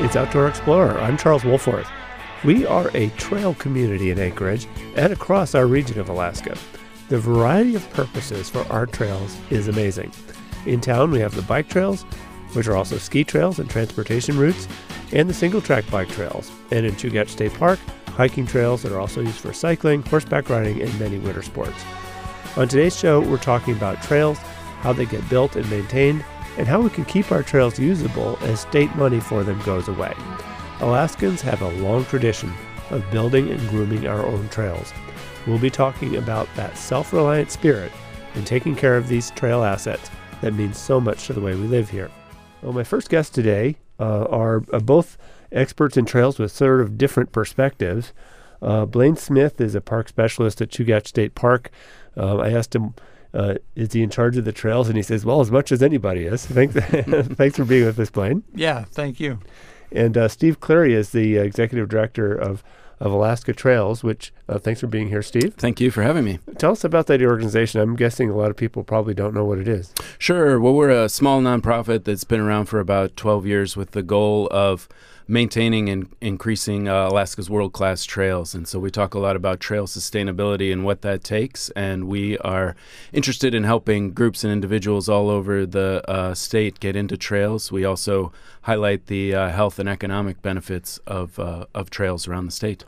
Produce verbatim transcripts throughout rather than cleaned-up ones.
It's Outdoor Explorer. I'm Charles Wolforth. We are a trail community in Anchorage and across our region of Alaska. The variety of purposes for our trails is amazing. In town, we have the bike trails, which are also ski trails and transportation routes, and the single-track bike trails. And in Chugach State Park, hiking trails that are also used for cycling, horseback riding, and many winter sports. On today's show, we're talking about trails, how they get built and maintained, and how we can keep our trails usable as state money for them goes away. Alaskans have a long tradition of building and grooming our own trails. We'll be talking about that self-reliant spirit and taking care of these trail assets that mean so much to the way we live here. Well, my first guests today uh, are uh, both experts in trails with sort of different perspectives. Uh, Blaine Smith is a park specialist at Chugach State Park. Uh, I asked him, Uh, is he in charge of the trails? And he says, well, as much as anybody is. Thanks thanks for being with us, Blaine. Yeah, thank you. And uh, Steve Cleary is the uh, executive director of, of Alaska Trails, which, uh, thanks for being here, Steve. Thank you for having me. Tell us about that organization. I'm guessing a lot of people probably don't know what it is. Sure. Well, we're a small nonprofit that's been around for about twelve years with the goal of maintaining and increasing uh, Alaska's world-class trails. And so we talk a lot about trail sustainability and what that takes. And we are interested in helping groups and individuals all over the uh, state get into trails. We also highlight the uh, health and economic benefits of uh, of trails around the state.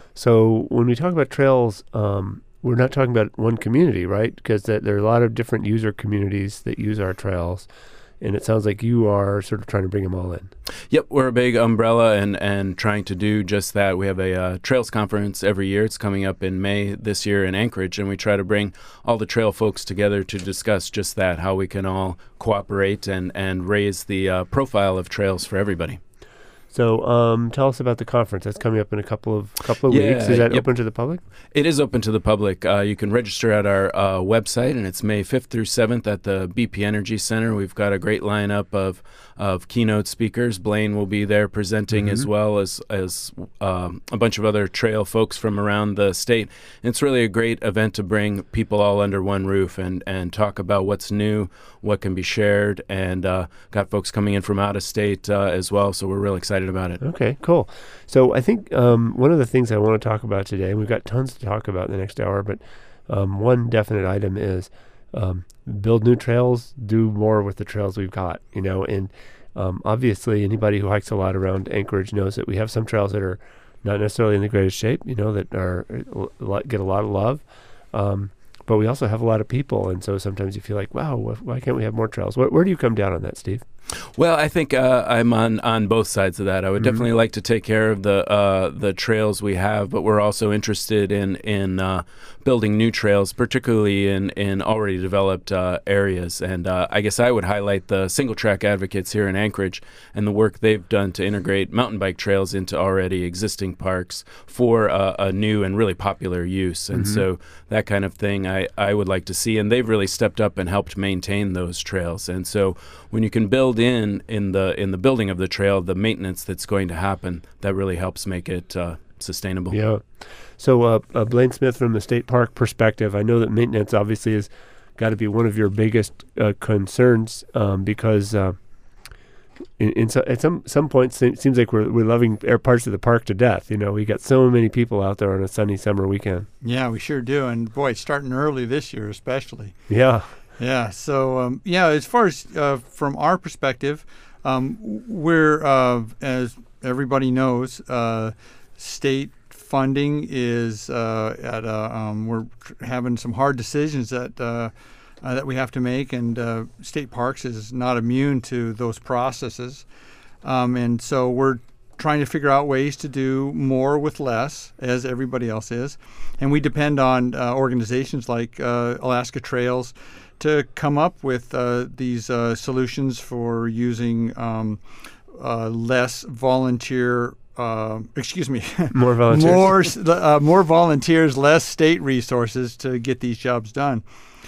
So when we talk about trails, um, we're not talking about one community, right? Because th- there are a lot of different user communities that use our trails. And it sounds like you are sort of trying to bring them all in. Yep, we're a big umbrella and, and trying to do just that. We have a uh, trails conference every year. It's coming up in May this year in Anchorage, and we try to bring all the trail folks together to discuss just that, how we can all cooperate and, and raise the uh, profile of trails for everybody. So um, tell us about the conference. That's coming up in a couple of couple of Yeah, weeks. Is that yep. open to the public? It is open to the public. Uh, you can register at our uh, website, and it's May fifth through seventh at the B P Energy Center. We've got a great lineup of of keynote speakers. Blaine will be there presenting, mm-hmm. as well as as um, a bunch of other trail folks from around the state. And it's really a great event to bring people all under one roof and, and talk about what's new, what can be shared, and uh, got folks coming in from out of state uh, as well. So we're really excited about it. Okay, cool. So I think um, one of the things I want to talk about today, and we've got tons to talk about in the next hour, but um, one definite item is um, build new trails, do more with the trails we've got, you know, and um, obviously anybody who hikes a lot around Anchorage knows that we have some trails that are not necessarily in the greatest shape, you know, that are get a lot of love, um, but we also have a lot of people, and so sometimes you feel like, wow, why can't we have more trails? Where, where do you come down on that, Steve? Well, I think uh, I'm on, on both sides of that. I would mm-hmm. definitely like to take care of the uh, the trails we have, but we're also interested in in uh, building new trails, particularly in, in already developed uh, areas. And uh, I guess I would highlight the single track advocates here in Anchorage and the work they've done to integrate mountain bike trails into already existing parks for uh, a new and really popular use. And mm-hmm. so that kind of thing I, I would like to see. And they've really stepped up and helped maintain those trails. And so when you can build in in the in the building of the trail, the maintenance that's going to happen, that really helps make it uh, sustainable. Yeah. So uh, uh, Blaine Smith, from the state park perspective, I know that maintenance obviously has got to be one of your biggest uh, concerns um, because uh, in, in so, at some some points it seems like we're we're loving parts of the park to death. You know, we got so many people out there on a sunny summer weekend. Yeah, we sure do, and boy, starting early this year especially. Yeah. Yeah. So, um, yeah, as far as uh, from our perspective, um, we're, uh, as everybody knows, uh, state funding is uh, at a, um, we're having some hard decisions that uh, uh, that we have to make, and uh, state parks is not immune to those processes. Um, and so we're trying to figure out ways to do more with less, as everybody else is. And we depend on uh, organizations like uh, Alaska Trails to come up with uh, these uh, solutions for using um, uh, less volunteer, uh, excuse me, more volunteers, more, uh, more volunteers, less state resources to get these jobs done.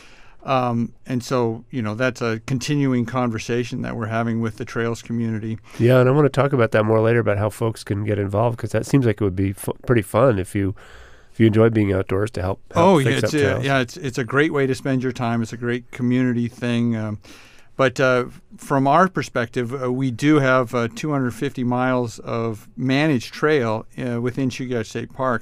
Um, and so, you know, that's a continuing conversation that we're having with the trails community. Yeah, and I want to talk about that more later, about how folks can get involved, because that seems like it would be f- pretty fun if you if you enjoy being outdoors to help, help oh, fix yeah, it's up trails. A, yeah, it's it's a great way to spend your time. It's a great community thing. Um, but uh, from our perspective, uh, we do have uh, two hundred fifty miles of managed trail uh, within Chugach State Park,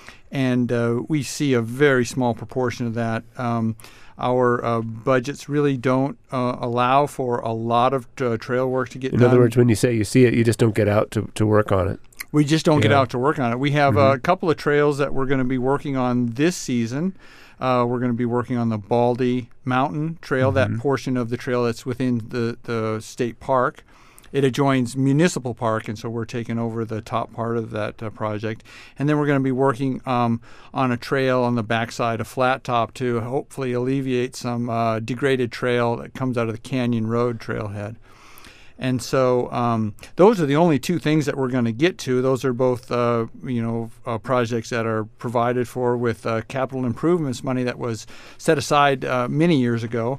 and uh, we see a very small proportion of that. Um, our uh, budgets really don't uh, allow for a lot of uh, trail work to get In done. In other words, when you say you see it, you just don't get out to, to work on it. We just don't Yeah. get out to work on it. We have Mhm. a couple of trails that we're going to be working on this season. Uh, we're going to be working on the Baldy Mountain Trail, Mhm. that portion of the trail that's within the, the state park. It adjoins Municipal Park, and so we're taking over the top part of that uh, project. And then we're going to be working um, on a trail on the backside of Flat Top to hopefully alleviate some uh, degraded trail that comes out of the Canyon Road trailhead. And so um, those are the only two things that we're going to get to. Those are both, uh, you know, uh, projects that are provided for with uh, capital improvements money that was set aside uh, many years ago.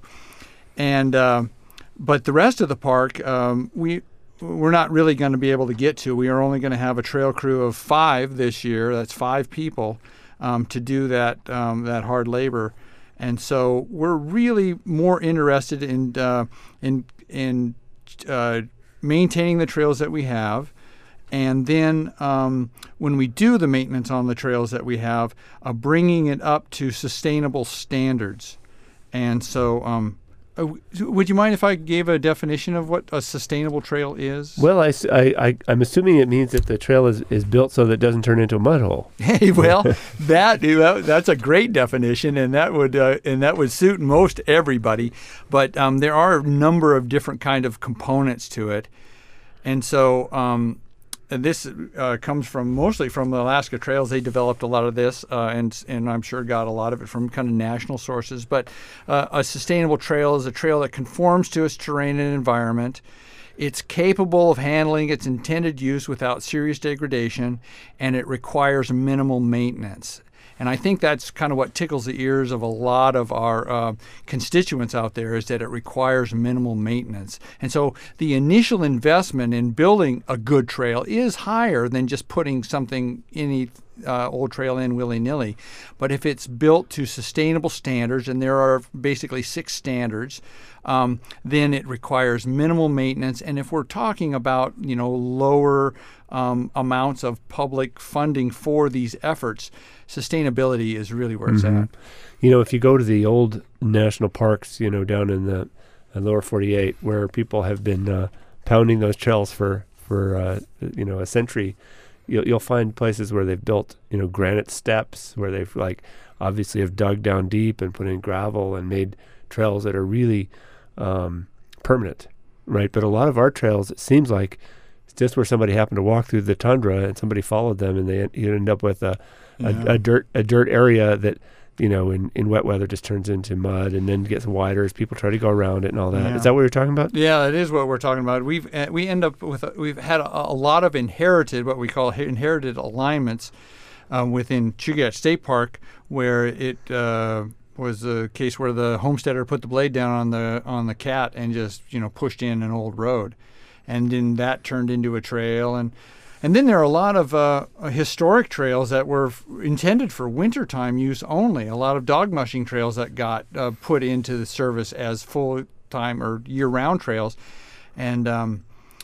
And uh, but the rest of the park, um, we we're not really going to be able to get to. We are only going to have a trail crew of five this year. That's five people um, to do that um, that hard labor. And so we're really more interested in uh, in in Uh, maintaining the trails that we have, and then um, when we do the maintenance on the trails that we have, uh, bringing it up to sustainable standards. And so um, uh, would you mind if I gave a definition of what a sustainable trail is? Well, I, I, I, I'm assuming it means that the trail is, is built so that it doesn't turn into a mud hole. Hey, well, that that's a great definition, and that would uh, and that would suit most everybody. But um, there are a number of different kind of components to it, and so um, and this uh, comes from mostly from the Alaska Trails. They developed a lot of this, uh, and and I'm sure got a lot of it from kind of national sources. But uh, a sustainable trail is a trail that conforms to its terrain and environment. It's capable of handling its intended use without serious degradation, and it requires minimal maintenance. And I think that's kind of what tickles the ears of a lot of our uh, constituents out there, is that it requires minimal maintenance. And so the initial investment in building a good trail is higher than just putting something, any uh, old trail in willy-nilly. But if it's built to sustainable standards, and there are basically six standards, um, then it requires minimal maintenance. And if we're talking about, you know, lower um, amounts of public funding for these efforts, sustainability is really where it's Mhm. at. You know, if you go to the old national parks, you know, down in the uh, lower forty-eight, where people have been uh, pounding those trails for, for uh, you know, a century, you'll, you'll find places where they've built, you know, granite steps, where they've, like, obviously have dug down deep and put in gravel and made trails that are really um, permanent, right? But a lot of our trails, it seems like it's just where somebody happened to walk through the tundra and somebody followed them, and they you end up with a A, Yeah. a dirt a dirt area that, you know, in, in wet weather just turns into mud and then gets wider as people try to go around it and all that. Yeah. Is that what you're talking about? Yeah, it is what we're talking about. We've uh, we end up with a, we've had a, a lot of inherited, what we call inherited alignments um, within Chugach State Park, where it uh, was a case where the homesteader put the blade down on the on the cat and just, you know, pushed in an old road, and then that turned into a trail. And And then there are a lot of uh, historic trails that were f- intended for wintertime use only. A lot of dog mushing trails that got uh, put into the service as full-time or year-round trails. And um,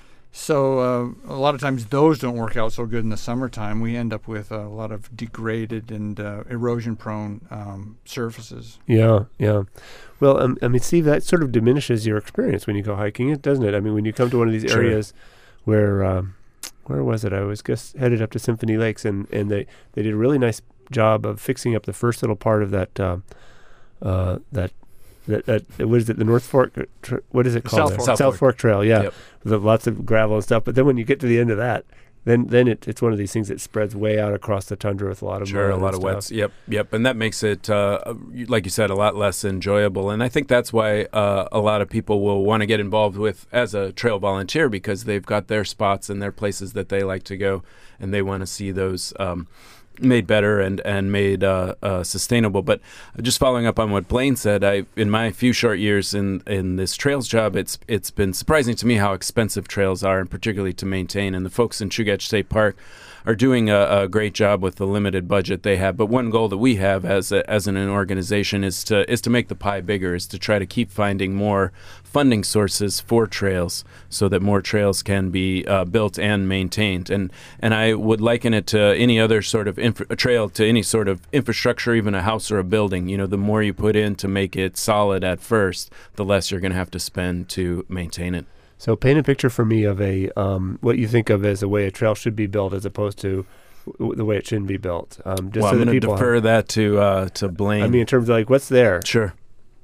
so uh, a lot of times those don't work out so good in the summertime. We end up with a lot of degraded and uh, erosion-prone um, surfaces. Yeah, yeah. Well, um, I mean, Steve, that sort of diminishes your experience when you go hiking, doesn't it? I mean, when you come to one of these Sure. areas where, um, where was it? I was just headed up to Symphony Lakes, and, and they, they did a really nice job of fixing up the first little part of that, um, uh, that, that, that, what is it, the North Fork, uh, tr- what is it called? South there? Fork. South South Fork. Fork Trail, yeah. Yep. With lots of gravel and stuff. But then when you get to the end of that, then then it, it's one of these things that spreads way out across the tundra with a lot of Sure, mud a and lot of stuff. wets. Yep, yep, and that makes it, uh, like you said, a lot less enjoyable. And I think that's why uh, a lot of people will want to get involved with as a trail volunteer, because they've got their spots and their places that they like to go, and they want to see those um, made better and and made uh, uh, sustainable. But just following up on what Blaine said, I in my few short years in in this trails job, it's it's been surprising to me how expensive trails are, and particularly to maintain. And the folks in Chugach State Park are doing a, a great job with the limited budget they have. But one goal that we have as a, as an organization is to is to make the pie bigger, is to try to keep finding more funding sources for trails so that more trails can be uh, built and maintained. And and I would liken it to any other sort of infra- a trail to any sort of infrastructure, even a house or a building. You know, the more you put in to make it solid at first, the less you're going to have to spend to maintain it. So paint a picture for me of a um, what you think of as a way a trail should be built as opposed to w- the way it shouldn't be built. Um, just well, so I'm that going to people defer have, that to uh, to Blaine. I mean, in terms of like what's there. Sure.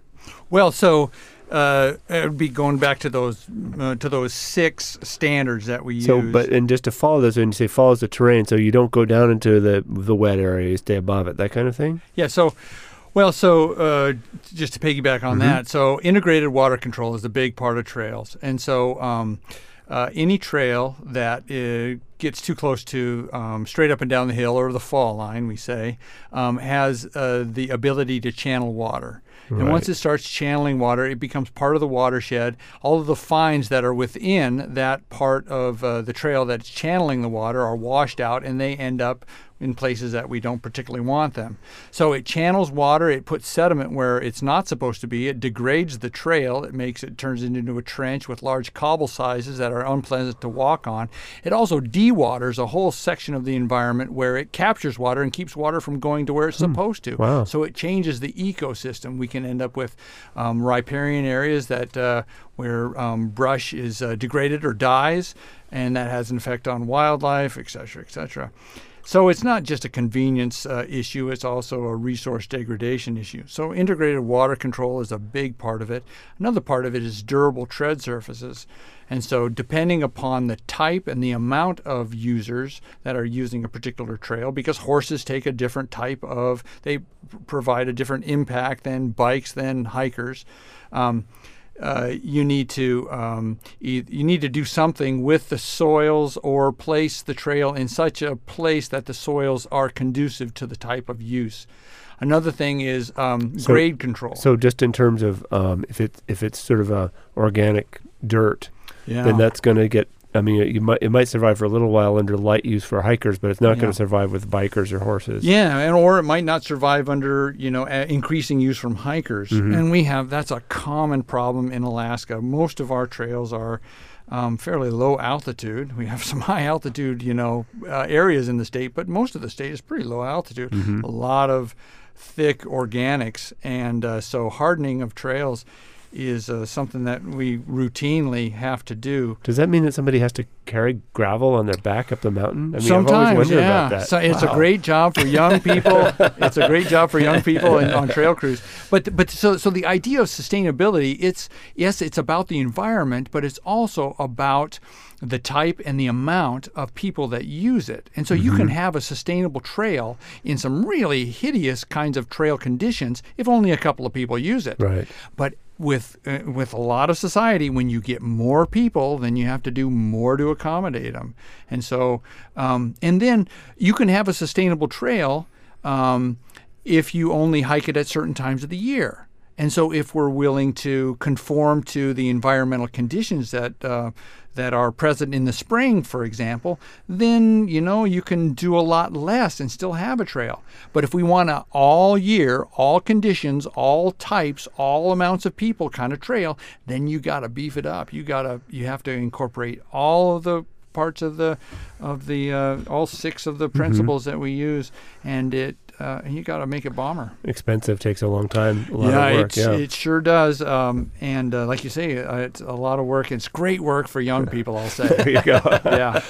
Well, so uh, it would be going back to those uh, to those six standards that we So, use. but and just to follow those, when you say follows the terrain, so you don't go down into the the wet area, you stay above it, that kind of thing. Yeah. So, well, so uh, just to piggyback on Mhm. that, so integrated water control is a big part of trails, and so um, uh, any trail that uh, gets too close to um, straight up and down the hill or the fall line, we say, um, has uh, the ability to channel water. And Right. once it starts channeling water, it becomes part of the watershed. All of the fines that are within that part of uh, the trail that's channeling the water are washed out, and they end up in places that we don't particularly want them. So it channels water, it puts sediment where it's not supposed to be, it degrades the trail, it makes it turns it into a trench with large cobble sizes that are unpleasant to walk on. It also dewaters a whole section of the environment where it captures water and keeps water from going to where it's supposed to. Wow. So it changes the ecosystem. We can end up with um, riparian areas that uh, where um, brush is uh, degraded or dies, and that has an effect on wildlife, et cetera, et cetera. So it's not just a convenience uh, issue, it's also a resource degradation issue. So integrated water control is a big part of it. Another part of it is durable tread surfaces. And so depending upon the type and the amount of users that are using a particular trail, because horses take a different type of, they p- provide a different impact than bikes, than hikers. Um, Uh, you need to um, e- you need to do something with the soils or place the trail in such a place that the soils are conducive to the type of use. Another thing is um, So- grade control. So just in terms of um, if it if it's sort of a organic dirt, yeah. then that's going to get. I mean, you might it might survive for a little while under light use for hikers, but it's not Yeah. going to survive with bikers or horses. Yeah, and or it might not survive under, you know, a- increasing use from hikers. Mhm. And we have, that's a common problem in Alaska. Most of our trails are um, fairly low altitude. We have some high altitude, you know, uh, areas in the state, but most of the state is pretty low altitude. Mhm. A lot of thick organics, and uh, so hardening of trails is uh, something that we routinely have to do. Does that mean that somebody has to carry gravel on their back up the mountain? I mean, Sometimes, I've always wondered yeah. about that. So it's Wow. a great job for young people. It's a great job for young people in, on trail crews. But but so so the idea of sustainability, it's yes, it's about the environment, but it's also about the type and the amount of people that use it. And so you can have a sustainable trail in some really hideous kinds of trail conditions if only a couple of people use it. Right. But with uh, with a lot of society, when you get more people, then you have to do more to accommodate them. And so, um, and then you can have a sustainable trail um, if you only hike it at certain times of the year. And so, if we're willing to conform to the environmental conditions that uh, that are present in the spring, for example, then you know you can do a lot less and still have a trail. But if we want a all year, all conditions, all types, all amounts of people kind of trail, then you got to beef it up. You got to you have to incorporate all of the parts of the of the uh, all six of the principles that we use, and it. Uh, and you got to make it bomber. Expensive, takes a long time, a lot yeah, of work. it's, Yeah, it sure does. Um, and uh, like you say, uh, it's a lot of work. It's great work for young people, I'll say. there you go. yeah.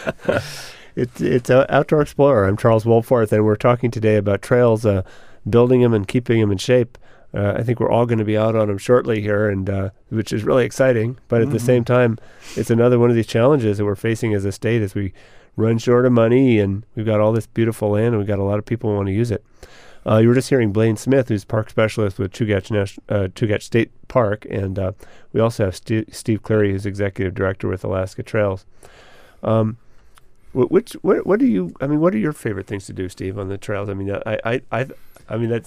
It's it's uh, Outdoor Explorer. I'm Charles Wolforth, and we're talking today about trails, uh, building them and keeping them in shape. Uh, I think we're all going to be out on them shortly here, and uh, which is really exciting. But at the Mhm. same time, it's another one of these challenges that we're facing as a state as we run short of money, and we've got all this beautiful land, and we've got a lot of people who want to use it. Uh, you were just hearing Blaine Smith, who's park specialist with Chugach, National, uh, Chugach State Park, and uh, we also have St- Steve Cleary, who's executive director with Alaska Trails. Um, wh- which what what do you? I mean, what are your favorite things to do, Steve, on the trails? I mean, I I I, I mean that's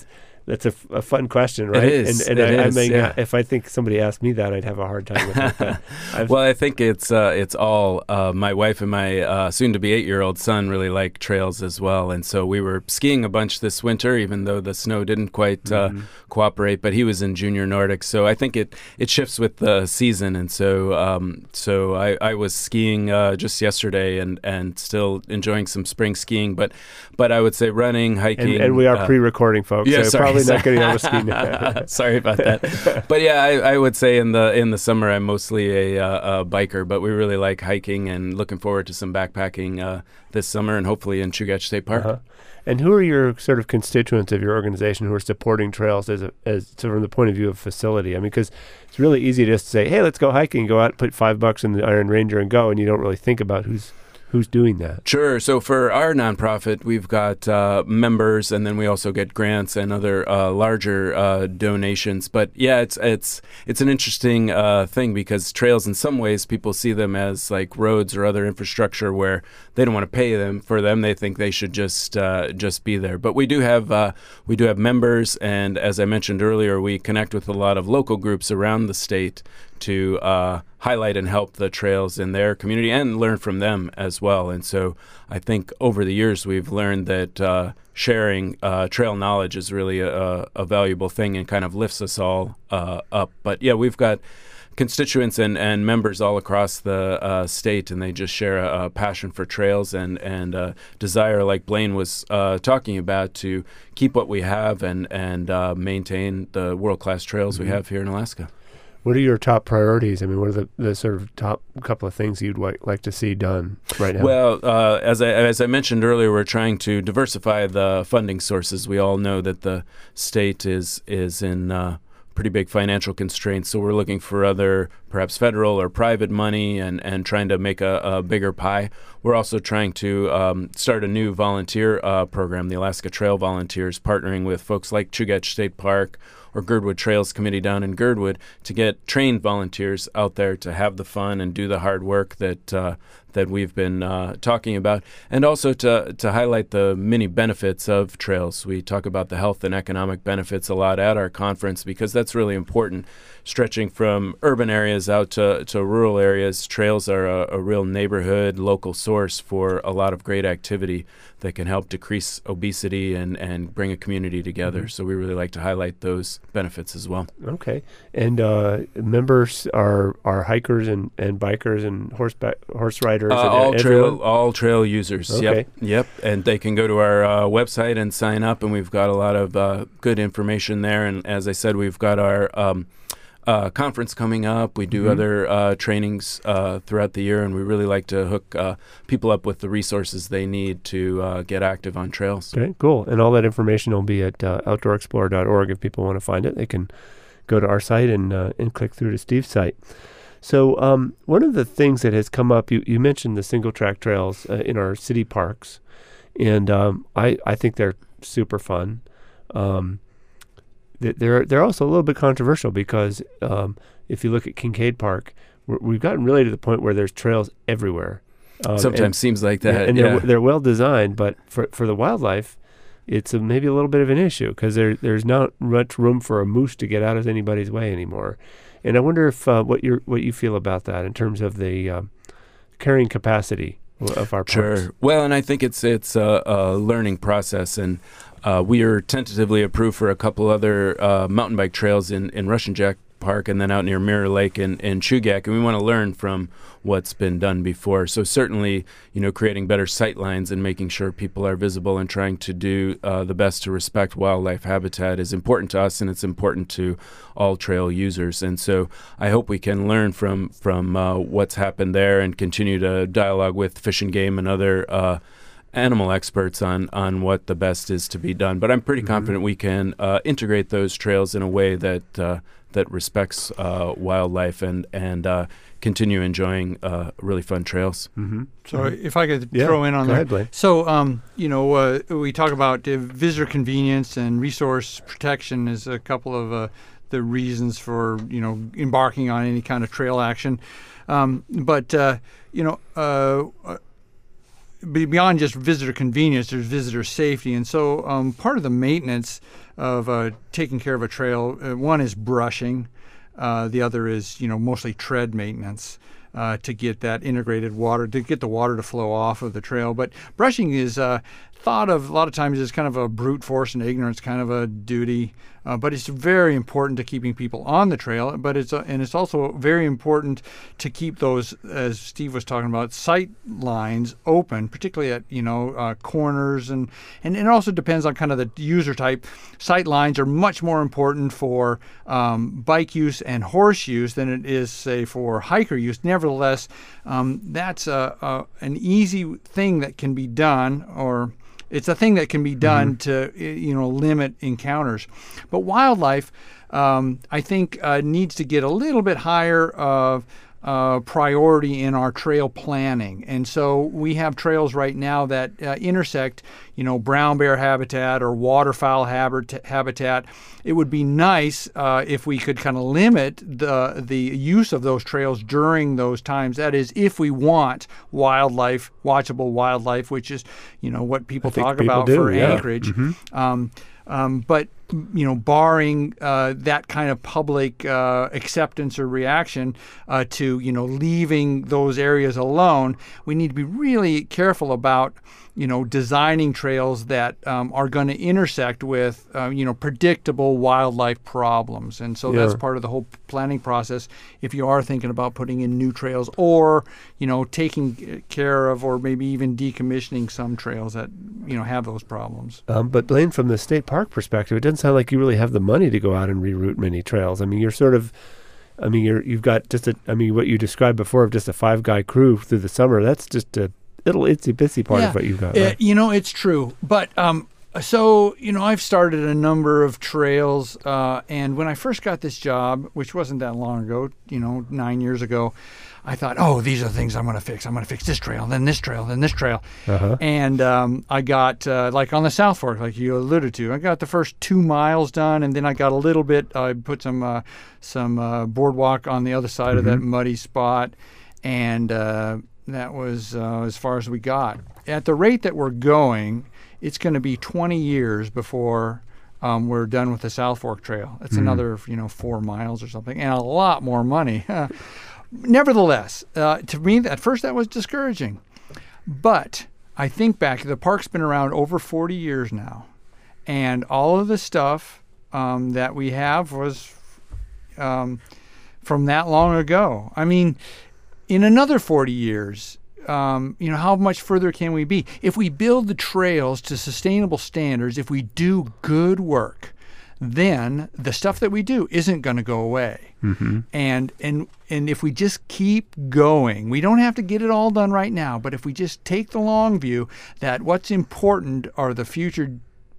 that's a, f- a fun question, right? It is. And, and it I, is, I mean, yeah. if I think somebody asked me that, I'd have a hard time with it. But I've, Well, I think it's uh, it's all uh, my wife and my uh, soon-to-be eight-year-old son really like trails as well, and so we were skiing a bunch this winter, even though the snow didn't quite uh, Mhm. cooperate. But he was in junior Nordic, so I think it, it shifts with the season, and so um, so I, I was skiing uh, just yesterday and, and still enjoying some spring skiing, but but I would say running, hiking, and, and we are uh, pre-recording, folks. yeah, so sorry, probably sorry. not getting able to ski now. Sorry about that. But yeah, I, I would say in the in the summer I'm mostly a, uh, a biker, but we really like hiking and looking forward to some backpacking uh, this summer and hopefully in Chugach State Park. Uh-huh. And who are your sort of constituents of your organization who are supporting trails as a, as so from the point of view of facility? I mean, because it's really easy just to say, "Hey, let's go hiking." Go out, put five bucks in the Iron Ranger, and go, and you don't really think about who's who's doing that. Sure. So for our nonprofit, we've got uh, members, and then we also get grants and other uh, larger uh, donations. But yeah, it's it's it's an interesting uh, thing because trails, in some ways, people see them as like roads or other infrastructure where they don't want to pay them for them. They think they should just uh, just be there. But we do have uh, we do have members, and as I mentioned earlier, we connect with a lot of local groups around the state to uh, highlight and help the trails in their community and learn from them as well. And so I think over the years we've learned that uh, sharing uh, trail knowledge is really a, a valuable thing and kind of lifts us all uh, up. But yeah, we've got constituents and, and members all across the uh, state, and they just share a, a passion for trails and, and a desire, like Blaine was uh, talking about, to keep what we have and, and uh, maintain the world-class trails mm-hmm. we have here in Alaska. What are your top priorities? I mean, what are the, the sort of top couple of things you'd like, like to see done right now? Well, uh, as I as I mentioned earlier, we're trying to diversify the funding sources. We all know that the state is is in uh, pretty big financial constraints, so we're looking for other, perhaps federal or private money, and, and trying to make a, a bigger pie. We're also trying to um, start a new volunteer uh, program, the Alaska Trail Volunteers, partnering with folks like Chugach State Park or Girdwood Trails Committee down in Girdwood to get trained volunteers out there to have the fun and do the hard work that uh, that we've been uh, talking about, and also to to highlight the many benefits of trails. We talk about the health and economic benefits a lot at our conference because that's really important. Stretching from urban areas out to, to rural areas, trails are a, a real neighborhood, local source for a lot of great activity that can help decrease obesity and, and bring a community together. Mm-hmm. So we really like to highlight those benefits as well. Okay. And uh, members are are hikers and, and bikers and horseback horse riders? Uh, and all everyone? trail all trail users. Okay. Yep. Yep. And they can go to our uh, website and sign up, and we've got a lot of uh, good information there. And as I said, we've got our um, Uh, conference coming up. We do mm-hmm. other uh, trainings uh, throughout the year, and we really like to hook uh, people up with the resources they need to uh, get active on trails. Okay, cool. And all that information will be at uh, outdoor explorer dot org. If people want to find it, they can go to our site and uh, and click through to Steve's site. So um, one of the things that has come up, you, you mentioned the single track trails uh, in our city parks, and um, I, I think they're super fun. Um, They're they're also a little bit controversial because um, if you look at Kincaid Park, we're, we've gotten really to the point where there's trails everywhere. Um, Sometimes and, seems like that. Yeah, and yeah. they're they're well designed, but for for the wildlife, it's a, maybe a little bit of an issue because there there's not much room for a moose to get out of anybody's way anymore. And I wonder if uh, what you what you feel about that in terms of the um, carrying capacity of our parks. Sure. Well, and I think it's it's a, a learning process, and uh, we are tentatively approved for a couple other uh, mountain bike trails in, in Russian Jack Park and then out near Mirror Lake in, in Chugach, and we want to learn from what's been done before. So certainly, you know, creating better sight lines and making sure people are visible and trying to do uh, the best to respect wildlife habitat is important to us, and it's important to all trail users. And so I hope we can learn from from uh, what's happened there and continue to dialogue with Fish and Game and other uh, animal experts on, on what the best is to be done. But I'm pretty mm-hmm. confident we can uh, integrate those trails in a way that uh, that respects uh, wildlife and and uh, continue enjoying uh, really fun trails. Mm-hmm. So mm-hmm. if I could yeah, throw in on go that. Ahead, Blaine. So, um, you know, uh, we talk about uh, visitor convenience and resource protection as a couple of uh, the reasons for, you know, embarking on any kind of trail action. Um, but, uh, you know, uh, be- beyond just visitor convenience, there's visitor safety. And so um, part of the maintenance of uh, taking care of a trail, uh, one is brushing. Uh, the other is, you know, mostly tread maintenance. Uh, to get that integrated water, to get the water to flow off of the trail. But brushing is uh, thought of a lot of times as kind of a brute force and ignorance kind of a duty, uh, but it's very important to keeping people on the trail. But it's uh, and it's also very important to keep those, as Steve was talking about, sight lines open, particularly at you know uh, corners, and and it also depends on kind of the user type. Sight lines are much more important for um, bike use and horse use than it is, say, for hiker use. Nevertheless, um, that's a, a, an easy thing that can be done, or it's a thing that can be done mm-hmm. to, you know, limit encounters. But wildlife, um, I think, uh, needs to get a little bit higher of uh, priority in our trail planning. And so we have trails right now that uh, intersect, you know, brown bear habitat or waterfowl habit- habitat. It would be nice uh, if we could kind of limit the the use of those trails during those times. That is, if we want wildlife, watchable wildlife, which is, you know, what people talk people about do, for yeah. Anchorage. Mm-hmm. Um, um, but you know, barring uh, that kind of public uh, acceptance or reaction uh, to, you know, leaving those areas alone, we need to be really careful about, you know, designing trails that um, are going to intersect with, uh, you know, predictable wildlife problems. And so Yeah. that's part of the whole planning process if you are thinking about putting in new trails or, you know, taking care of or maybe even decommissioning some trails that, you know, have those problems. Um, but Blaine, from the state park perspective, it doesn't sound like you really have the money to go out and reroute many trails. I mean, you're sort of, I mean, you're you've got just a, I mean, what you described before of just a five-guy crew through the summer. That's just a little itsy-bitsy part yeah. of what you've got. Uh, Right? you know, it's true. But um, so, you know, I've started a number of trails. Uh, and when I first got this job, which wasn't that long ago, you know, nine years ago, I thought, oh, these are the things I'm going to fix. I'm going to fix this trail, then this trail, then this trail. Uh-huh. And um, I got, uh, like on the South Fork, like you alluded to, I got the first two miles done, and then I got a little bit, I put some uh, some uh, boardwalk on the other side Mm-hmm. of that muddy spot, and uh, that was uh, as far as we got. At the rate that we're going, it's going to be twenty years before um, we're done with the South Fork Trail. It's Mm-hmm. another, you know, four miles or something, and a lot more money. Nevertheless, uh, to me, at first that was discouraging. But I think back, the park's been around over forty years now. And all of the stuff um, that we have was um, from that long ago. I mean, in another forty years, um, you know, how much further can we be? If we build the trails to sustainable standards, if we do good work, then the stuff that we do isn't going to go away. Mm-hmm. And and and if we just keep going, we don't have to get it all done right now, but if we just take the long view that what's important are the future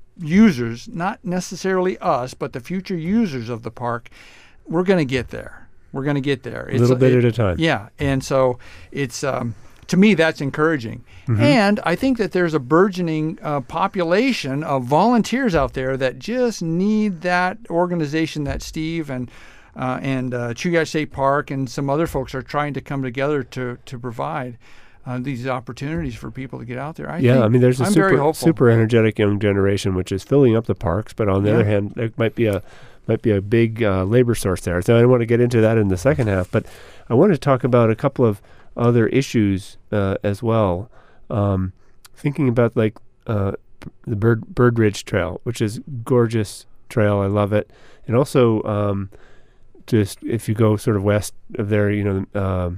users, not necessarily us, but the future users of the park, we're going to get there. We're going to get there. A little bit at a time. Yeah. And so it's, um, to me, that's encouraging. Mm-hmm. And I think that there's a burgeoning uh, population of volunteers out there that just need that organization that Steve and uh, and uh, Chugach State Park and some other folks are trying to come together to to provide uh, these opportunities for people to get out there. I yeah, think I mean, there's a I'm very super hopeful. super energetic young generation which is filling up the parks, but on the Yeah. other hand, there might be a might be a big uh, labor source there. So I want to get into that in the second half, but I want to talk about a couple of other issues uh, as well. Um, thinking about like uh, the Bird Bird Ridge Trail, which is gorgeous trail. I love it, and also um, just if you go sort of west of there, you know, um,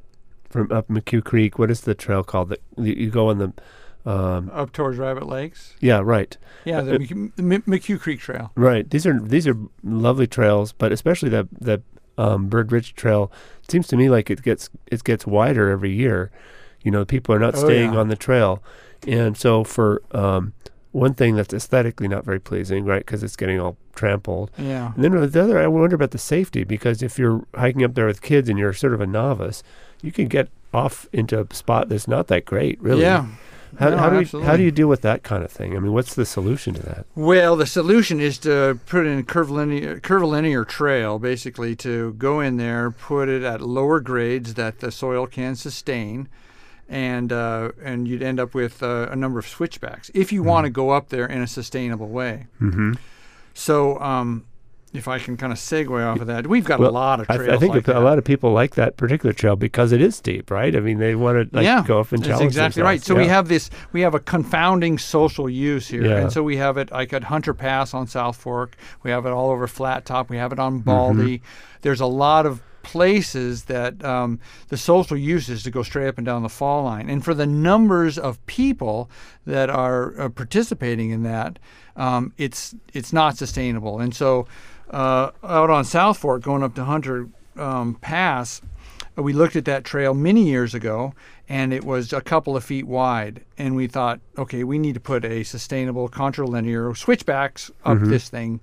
from up McHugh Creek. What is the trail called? That you, you go on the um, Up towards Rabbit Lakes. yeah, right. Yeah, the Uh, McHugh, the M- McHugh Creek Trail. Right. These are these are lovely trails, but especially that that um, Bird Ridge Trail. It seems to me like it gets it gets wider every year. You know, people are not Oh, staying yeah. on the trail, and so for um, one thing that's aesthetically not very pleasing, right? Because it's getting all trampled. Yeah. And then the other, I wonder about the safety, because if you're hiking up there with kids and you're sort of a novice, you can get off into a spot that's not that great, really. Yeah. How, No, how do you, absolutely. how do you deal with that kind of thing? I mean, what's the solution to that? Well, the solution is to put in a curvilinear, curvilinear trail, basically to go in there, put it at lower grades that the soil can sustain, and uh, and you'd end up with uh, a number of switchbacks if you mm-hmm. want to go up there in a sustainable way. Mm-hmm. So, um, if I can kind of segue off of that, we've got well, a lot of trails. I, th- I think like a that. lot of people like that particular trail because it is steep, right? I mean, they want to like yeah, go up and challenge that's exactly themselves. right. So yeah. we have this, we have a confounding social use here, Yeah. and so we have it like at Hunter Pass on South Fork. We have it all over Flat Top. We have it on Baldy. Mm-hmm. There's a lot of places that um, the social use is to go straight up and down the fall line, and for the numbers of people that are uh, participating in that, um, it's it's not sustainable, and so. Uh, out on South Fork, going up to Hunter um, Pass, uh, we looked at that trail many years ago, and it was a couple of feet wide. And we thought, okay, we need to put a sustainable contralinear switchbacks up mm-hmm. this thing.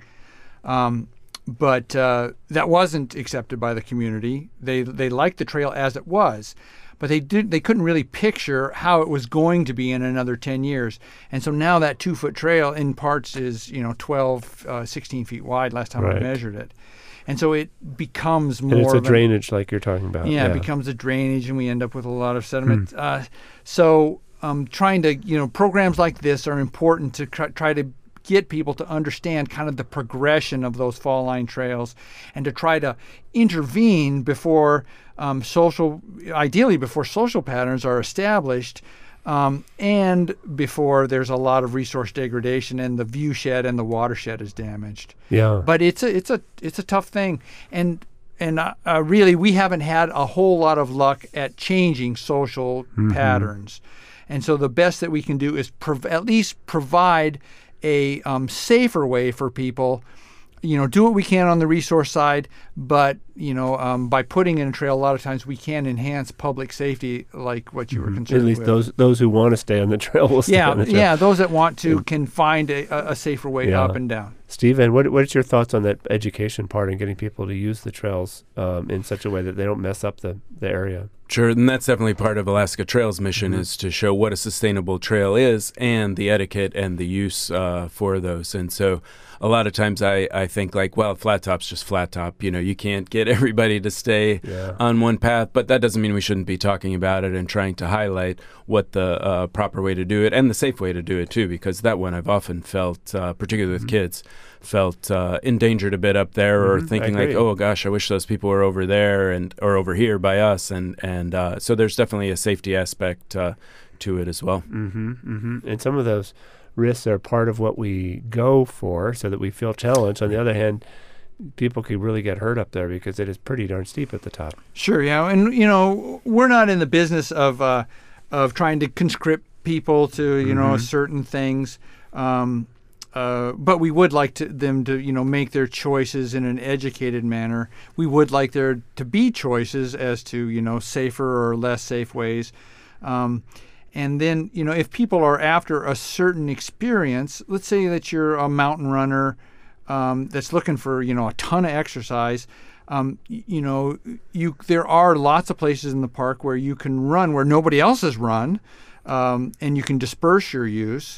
Um, but uh, that wasn't accepted by the community. They they liked the trail as it was. But they did. They couldn't really picture how it was going to be in another ten years. And so now that two-foot trail in parts is, you know, twelve, uh, sixteen feet wide last time right. I measured it. And so it becomes more And it's a of drainage like you're talking about. Yeah, yeah, it becomes a drainage, and we end up with a lot of sediment. Hmm. Uh, so um, trying to, you know, programs like this are important to try, try to get people to understand kind of the progression of those fall line trails and to try to intervene before um, social, ideally before social patterns are established, um, and before there's a lot of resource degradation and the view shed and the watershed is damaged. Yeah. But it's a it's a it's a tough thing, and and uh, uh, really we haven't had a whole lot of luck at changing social mm-hmm. patterns, and so the best that we can do is prov- at least provide a um, safer way for people, you know, do what we can on the resource side, but, you know, um, by putting in a trail, a lot of times we can enhance public safety, like what you mm-hmm. were concerned with. At least with. those those who want to stay on the trail will stay yeah, on the trail. Yeah, those that want to can find a, a safer way yeah. up and down. Stephen, what what's your thoughts on that education part and getting people to use the trails um, in such a way that they don't mess up the, the area? Sure, and that's definitely part of Alaska Trail's mission mm-hmm. is to show what a sustainable trail is and the etiquette and the use uh, for those. And so a lot of times I, I think like, well, flat top's just flat top. You know, you can't get everybody to stay yeah. on one path, but that doesn't mean we shouldn't be talking about it and trying to highlight what the uh, proper way to do it and the safe way to do it too, because that one I've often felt, uh, particularly with mm-hmm. kids, felt uh, endangered a bit up there, or mm-hmm. thinking like, oh gosh, I wish those people were over there and or over here by us, and and uh, so there's definitely a safety aspect uh, to it as well. Mm-hmm, mm-hmm. And some of those risks are part of what we go for, so that we feel challenged. On the other hand, people could really get hurt up there because it is pretty darn steep at the top. Sure, yeah, and you know we're not in the business of uh, of trying to conscript people to you mm-hmm. know certain things. Um, Uh, but we would like to, them to, you know, make their choices in an educated manner. We would like there to be choices as to, you know, safer or less safe ways. Um, and then, you know, if people are after a certain experience, let's say that you're a mountain runner um, that's looking for, you know, a ton of exercise. Um, y- you know, you there are lots of places in the park where you can run where nobody else has run, um, and you can disperse your use.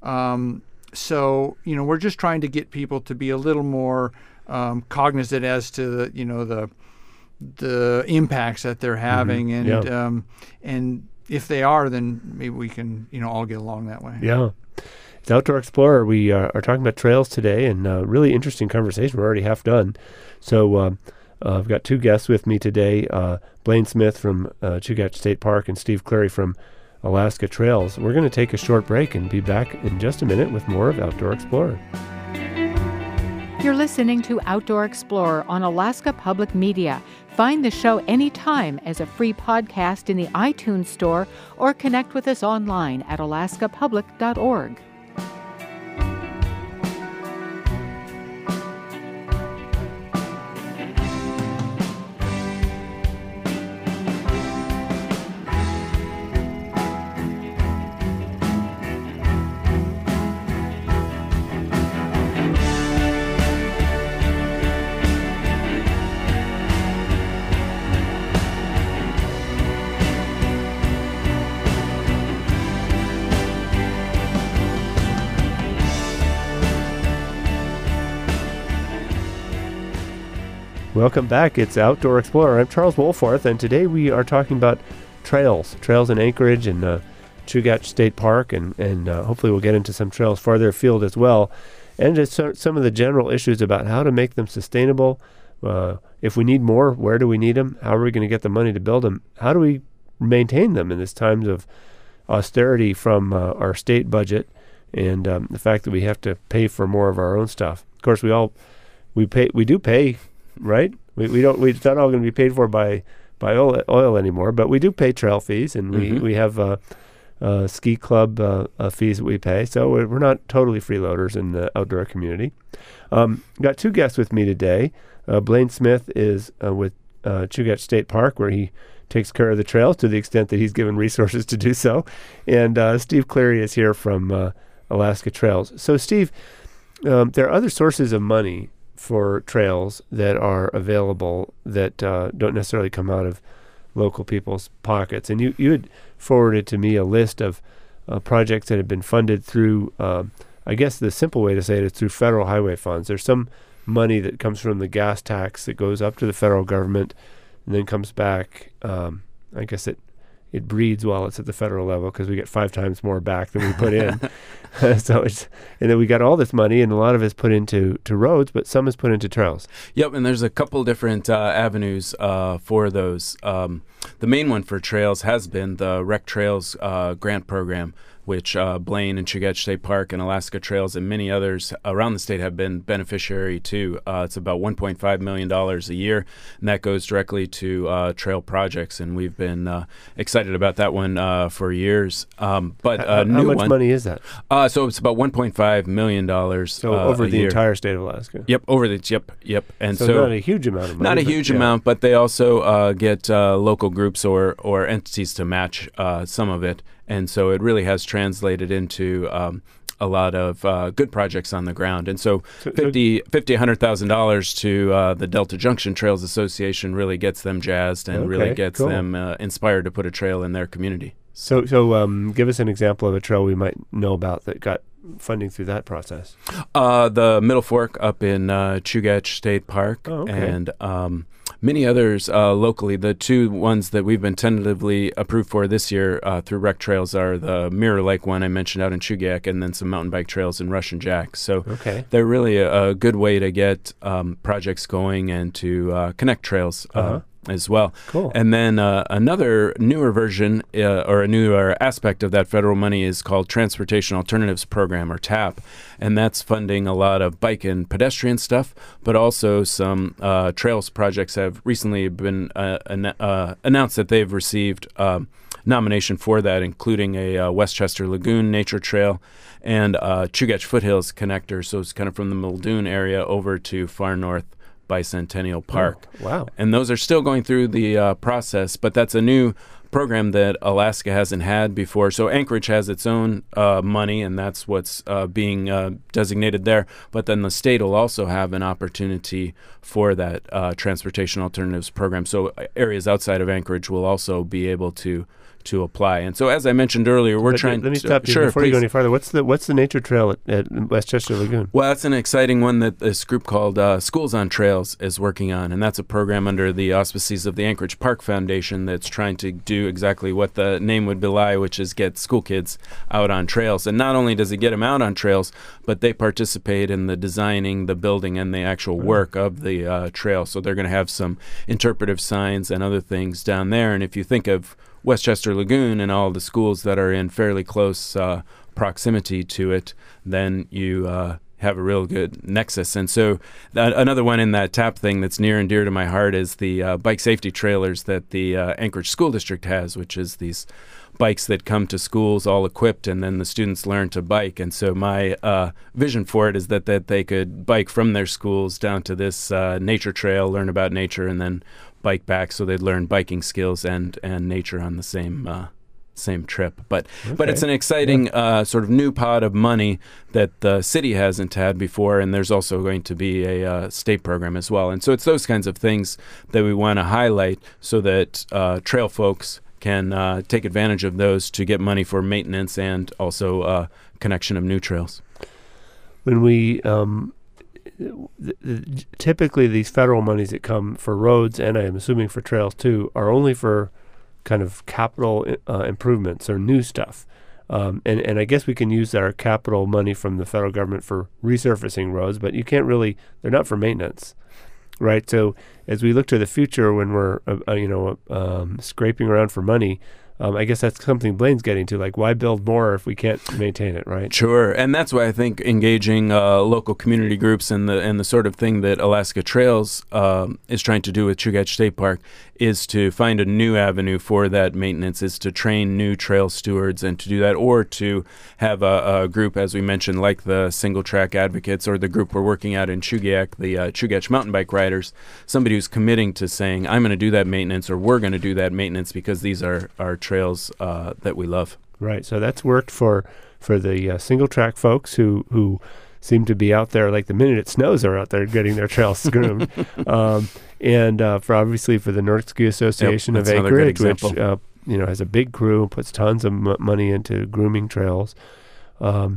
Um, So, you know, we're just trying to get people to be a little more um, cognizant as to the, you know, the the impacts that they're having, mm-hmm. and yeah. um, and if they are, then maybe we can, you know, all get along that way. Yeah, it's Outdoor Explorer. We uh, are talking about trails today, and uh, really interesting conversation. We're already half done, so uh, uh, I've got two guests with me today: uh, Blaine Smith from uh, Chugach State Park and Steve Cleary from Alaska Trails. We're going to take a short break and be back in just a minute with more of Outdoor Explorer. You're listening to Outdoor Explorer on Alaska Public Media. Find the show anytime as a free podcast in the iTunes Store or connect with us online at alaska public dot org. Welcome back. It's Outdoor Explorer. I'm Charles Wohlforth, and today we are talking about trails, trails in Anchorage and uh, Chugach State Park, and, and uh, hopefully we'll get into some trails farther afield as well, and just so, some of the general issues about how to make them sustainable. Uh, if we need more, where do we need them? How are we going to get the money to build them? How do we maintain them in this times of austerity from uh, our state budget, and um, the fact that we have to pay for more of our own stuff? Of course, we all we pay we do pay, right? We we don't we, it's not all going to be paid for by by oil, oil anymore, but we do pay trail fees, and we Mm-hmm. we have uh, uh, ski club uh, uh, fees that we pay. So we're, we're not totally freeloaders in the outdoor community. Um, got two guests with me today. Uh, Blaine Smith is uh, with uh, Chugach State Park, where he takes care of the trails to the extent that he's given resources to do so. And uh, Steve Cleary is here from uh, Alaska Trails. So, Steve, um, there are other sources of money for trails that are available that uh, don't necessarily come out of local people's pockets. And you, you had forwarded to me a list of uh, projects that have been funded through, uh, I guess the simple way to say it is through federal highway funds. There's some money that comes from the gas tax that goes up to the federal government and then comes back. Um, I guess it it breeds while it's at the federal level because we get five times more back than we put in. so it's and then we got all this money, and a lot of it's put into to roads, but some is put into trails. Yep, and there's a couple different uh, avenues uh, for those. Um, the main one for trails has been the Rec Trails uh, grant program, which uh, Blaine and Chugach State Park and Alaska Trails and many others around the state have been beneficiary to. Uh, it's about one point five million dollars a year, and that goes directly to uh, trail projects, and we've been uh, excited about that one uh, for years. Um, but How, uh, new how much one, money is that? Uh, so it's about one point five million dollars So uh, over a the year. entire state of Alaska. Yep, over the yep, yep, and So, so, not a huge amount of money. not a but huge yeah. amount, but they also uh, get uh, local groups or or entities to match uh, some of it, and so it really has translated into um, a lot of uh, good projects on the ground. And so, So- fifty, fifty, one hundred thousand dollars to uh, the Delta Junction Trails Association really gets them jazzed and really Okay, gets cool. them uh, inspired to put a trail in their community. So, so um, give us an example of a trail we might know about that got funding through that process. Uh, the Middle Fork up in uh, Chugach State Park, Oh, okay. and um, many others uh, locally. The two ones that we've been tentatively approved for this year uh, through Rec Trails are the Mirror Lake one I mentioned out in Chugach, and then some mountain bike trails in Russian Jack. So Okay. they're really a, a good way to get um, projects going and to uh, connect trails uh, Uh-huh. as well. Cool. And then uh, another newer version uh, or a newer aspect of that federal money is called Transportation Alternatives Program, or TAP, and that's funding a lot of bike and pedestrian stuff, but also some uh, trails projects have recently been uh, an- uh, announced that they've received um, nomination for that, including a uh, Westchester Lagoon Nature Trail and uh, Chugach Foothills Connector, so it's kind of from the Muldoon area over to far north Bicentennial Park. Oh, wow. And those are still going through the uh, process, but that's a new program that Alaska hasn't had before. So Anchorage has its own uh, money, and that's what's uh, being uh, designated there. But then the state will also have an opportunity for that uh, Transportation Alternatives Program. So uh, areas outside of Anchorage will also be able to to apply. And so, as I mentioned earlier, we're But trying. Let me to, stop you sure, before you go please. any farther. What's the what's the nature trail at, at Westchester Lagoon? Well, that's an exciting one that this group called uh, Schools on Trails is working on, and that's a program under the auspices of the Anchorage Park Foundation that's trying to do exactly what the name would belie, which is get school kids out on trails. And not only does it get them out on trails, but they participate in the designing, the building, and the actual work of the uh, trail. So they're going to have some interpretive signs and other things down there. And if you think of Westchester Lagoon and all the schools that are in fairly close uh, proximity to it, then you uh, have a real good nexus. And so th- another one in that TAP thing that's near and dear to my heart is the uh, bike safety trailers that the uh, Anchorage School District has, which is these bikes that come to schools all equipped, and then the students learn to bike. And so my uh, vision for it is that, that they could bike from their schools down to this uh, nature trail, learn about nature, and then bike back, so they'd learn biking skills and and nature on the same uh, same trip. But but Okay. it's an exciting uh, sort of new pot of money that the city hasn't had before, and there's also going to be a uh, state program as well. And so it's those kinds of things that we want to highlight so that uh, trail folks can uh, take advantage of those to get money for maintenance and also uh, connection of new trails. When we um, th- th- typically these federal monies that come for roads, and I'm assuming for trails too, are only for kind of capital uh, improvements or new stuff. Um, and, and I guess we can use our capital money from the federal government for resurfacing roads, but you can't really, they're not for maintenance, right? So as we look to the future when we're, uh, uh, you know, um, scraping around for money, Um, I guess that's something Blaine's getting to. Like, why build more if we can't maintain it, right? Sure, and that's why I think engaging uh, local community groups and the and the sort of thing that Alaska Trails um, is trying to do with Chugach State Park is to find a new avenue for that maintenance, is to train new trail stewards and to do that, or to have a, a group, as we mentioned, like the Single Track Advocates or the group we're working at in Chugach, the uh, Chugach Mountain Bike Riders, somebody who's committing to saying, I'm going to do that maintenance, or we're going to do that maintenance because these are our trails uh, that we love. Right. So that's worked for for the uh, single track folks who who seem to be out there like the minute it snows are out there getting their trails groomed. um, and uh, for obviously for the Nordic Ski Association yep, of that's another good Anchorage, which example. uh, you know has a big crew and puts tons of m- money into grooming trails. Um,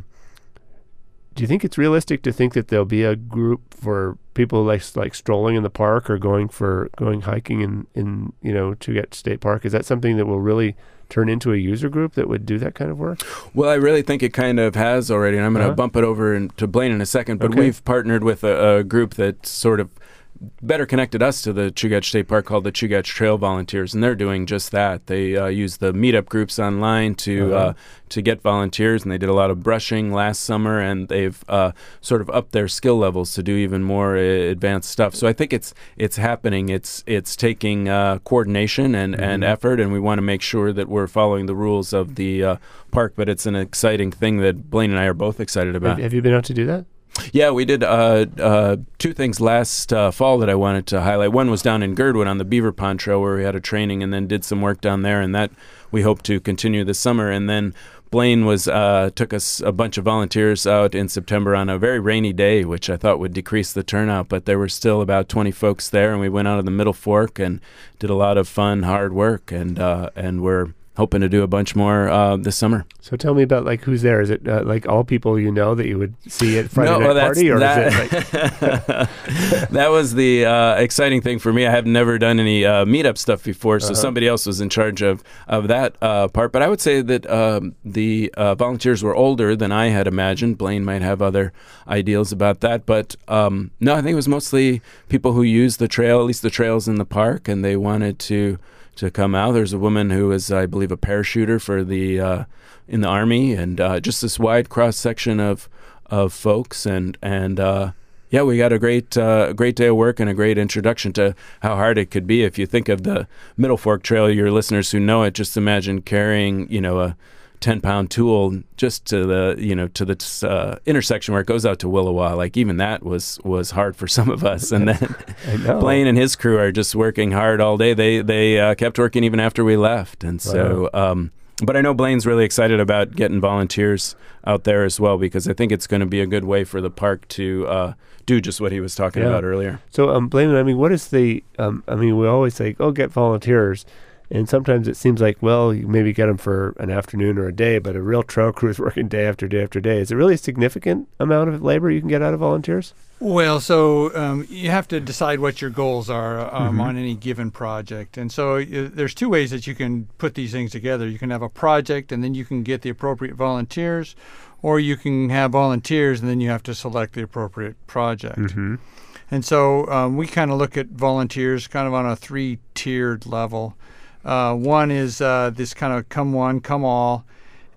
do you think it's realistic to think that there'll be a group for people like like strolling in the park or going for going hiking in, in you know Chugach State Park? Is that something that will really turn into a user group that would do that kind of work? Well, I really think it kind of has already, and I'm going to Uh-huh. bump it over in, to Blaine in a second, but Okay. we've partnered with a, a group that sort of better connected us to the Chugach State Park called the Chugach Trail Volunteers, and they're doing just that. They uh, use the meetup groups online to Uh-huh. uh, to get volunteers, and they did a lot of brushing last summer, and they've uh, sort of upped their skill levels to do even more uh, advanced stuff. So I think it's it's happening. It's it's taking uh, coordination and, Mm-hmm. and effort, and we want to make sure that we're following the rules of the uh, park. But it's an exciting thing that Blaine and I are both excited about. Have, have you been out to do that? Yeah, we did uh, uh, two things last uh, fall that I wanted to highlight. One was down in Girdwood on the Beaver Pond Trail, where we had a training and then did some work down there, and that we hope to continue this summer. And then Blaine was uh, took us a bunch of volunteers out in September on a very rainy day, which I thought would decrease the turnout, but there were still about twenty folks there, and we went out of the Middle Fork and did a lot of fun, hard work, and uh, and we're hoping to do a bunch more uh, this summer. So tell me about like who's there. Is it uh, like all people you know that you would see at Friday No, night well, that's- party, or that- is it like That was the uh, exciting thing for me. I have never done any uh, meetup stuff before, so Uh-huh. somebody else was in charge of of that uh, part. But I would say that um, the uh, volunteers were older than I had imagined. Blaine might have other ideals about that, but um, no, I think it was mostly people who use the trail, at least the trails in the park, and they wanted to to come out. There's a woman who is, I believe, a parachuter for the uh, in the Army, and uh, just this wide cross section of of folks, and and uh, yeah, we got a great uh, great day of work and a great introduction to how hard it could be. If you think of the Middle Fork Trail, your listeners who know it, just imagine carrying, you know, a ten pound tool just to the, you know, to the uh, intersection where it goes out to Willowa. Like even that was, was hard for some of us. And then I know. Blaine and his crew are just working hard all day. They, they uh, kept working even after we left. And so, um, but I know Blaine's really excited about getting volunteers out there as well, because I think it's going to be a good way for the park to uh, do just what he was talking Yeah. about earlier. So, um, Blaine, I mean, what is the, um, I mean, we always say, oh, get volunteers. And sometimes it seems like, well, you maybe get them for an afternoon or a day, but a real trail crew is working day after day after day. Is it really a significant amount of labor you can get out of volunteers? Well, so um, you have to decide what your goals are um, Mm-hmm. on any given project. And so uh, there's two ways that you can put these things together. You can have a project and then you can get the appropriate volunteers, or you can have volunteers and then you have to select the appropriate project. Mm-hmm. And so um, we kind of look at volunteers kind of on a three-tiered level. Uh, one is uh, this kind of come one, come all,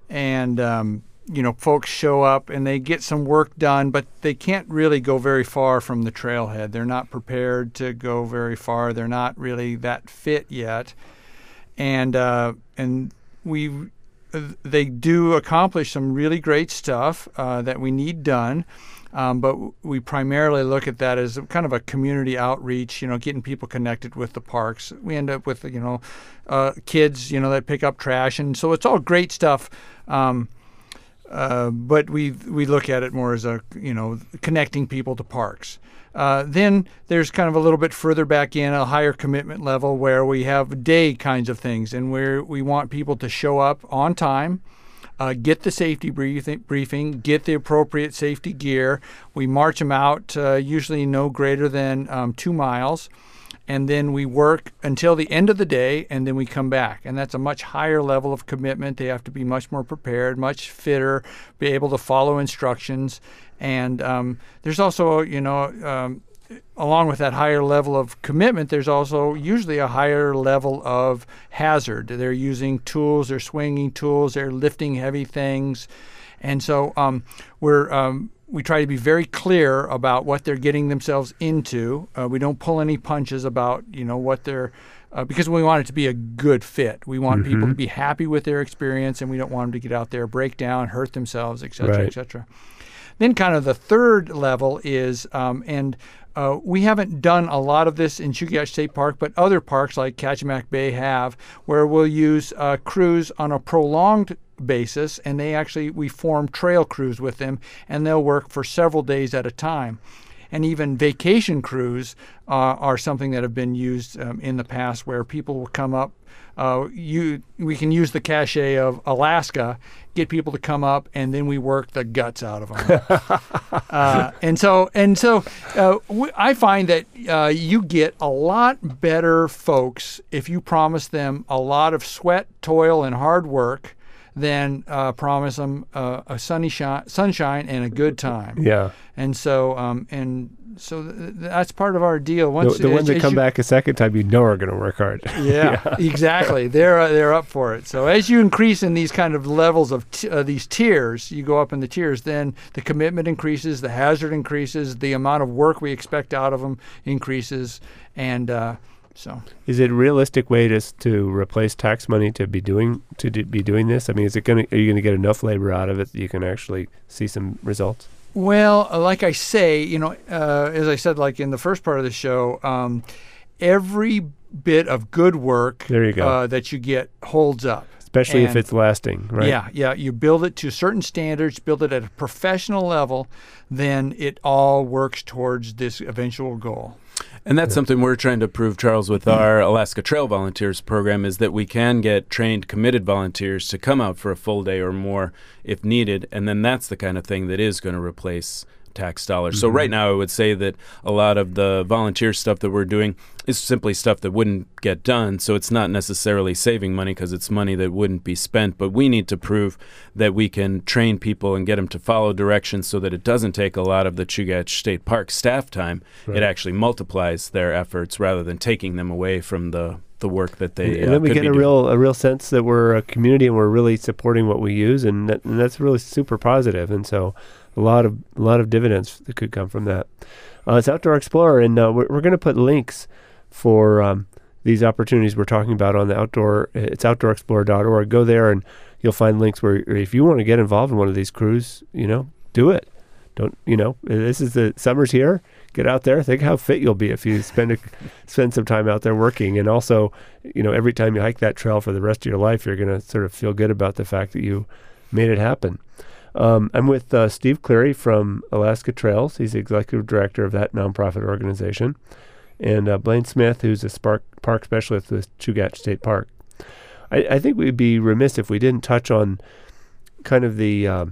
and um, you know, folks show up and they get some work done, but they can't really go very far from the trailhead. They're not prepared to go very far. They're not really that fit yet, and uh, and we they do accomplish some really great stuff uh, that we need done. Um, but we primarily look at that as kind of a community outreach, you know, getting people connected with the parks. We end up with, you know, uh, kids, you know, that pick up trash. And so it's all great stuff. Um, uh, but we we look at it more as a, you know, connecting people to parks. Uh, then there's kind of a little bit further back in, a higher commitment level where we have day kinds of things, and where we want people to show up on time, Uh, get the safety briefing, briefing, get the appropriate safety gear. We march them out, uh, usually no greater than um, two miles. and then we work until the end of the day, and then we come back. And that's a much higher level of commitment. They have to be much more prepared, much fitter, be able to follow instructions. And um, there's also, you know, um, along with that higher level of commitment, there's also usually a higher level of hazard. They're using tools, they're swinging tools, they're lifting heavy things. And so um, we're um, we try to be very clear about what they're getting themselves into. Uh, we don't pull any punches about, you know, what they're, uh, because we want it to be a good fit. We want Mm-hmm. people to be happy with their experience, and we don't want them to get out there, break down, hurt themselves, et cetera, Right. et cetera. Then kind of the third level is, um, and uh, we haven't done a lot of this in Chugach State Park, but other parks like Kachemak Bay have, where we'll use uh, crews on a prolonged basis, and they actually, we form trail crews with them, and they'll work for several days at a time. And even vacation crews uh, are something that have been used um, in the past, where people will come up. Uh, you, we can use the cachet of Alaska, get people to come up, and then we work the guts out of them. uh, and so, and so, uh, w- I find that uh, you get a lot better folks if you promise them a lot of sweat, toil, and hard work than uh, promise them uh, a sunny shi- sunshine and a good time. Yeah. And so, um, and so th- that's part of our deal. The, Once the ones as- that as come you- back a second time, you know are going to work hard. Yeah, exactly. They're uh, they're up for it. So as you increase in these kind of levels of t- uh, these tiers, you go up in the tiers. Then the commitment increases, the hazard increases, the amount of work we expect out of them increases, and uh, so. Is it a realistic way to to replace tax money to be doing to do, be doing this? I mean, is it going to are you going to get enough labor out of it that you can actually see some results? Well, uh, like I say, you know, uh, as I said, like in the first part of the show, um, every bit of good work There you go. Uh, that you get holds up. Especially if And- it's lasting, right? Yeah, yeah. You build it to certain standards, build it at a professional level, then it all works towards this eventual goal. And that's something we're trying to prove, Charles, with our Alaska Trail Volunteers program, is that we can get trained, committed volunteers to come out for a full day or more if needed, and then that's the kind of thing that is going to replace tax dollars. Mm-hmm. So right now I would say that a lot of the volunteer stuff that we're doing is simply stuff that wouldn't get done, so it's not necessarily saving money because it's money that wouldn't be spent, but we need to prove that we can train people and get them to follow directions so that it doesn't take a lot of the Chugach State Park staff time. Right. It actually multiplies their efforts rather than taking them away from the the work that they And, and uh, then we could get be a doing. real a real sense that we're a community and we're really supporting what we use, and, that, and that's really super positive. And so a lot of a lot of dividends that could come from that. Uh, it's Outdoor Explorer, and uh, we're, we're going to put links for um, these opportunities we're talking about on the outdoor. It's outdoor explorer dot org. Go there and you'll find links where if you want to get involved in one of these crews, you know, do it. Don't you know? This is the summer's here. Get out there. Think how fit you'll be if you spend a, spend some time out there working. And also, you know, every time you hike that trail for the rest of your life, you're going to sort of feel good about the fact that you made it happen. Um, I'm with uh, Steve Cleary from Alaska Trails. He's the executive director of that nonprofit organization. And uh, Blaine Smith, who's a spark, park specialist with Chugach State Park. I, I think we'd be remiss if we didn't touch on kind of the uh,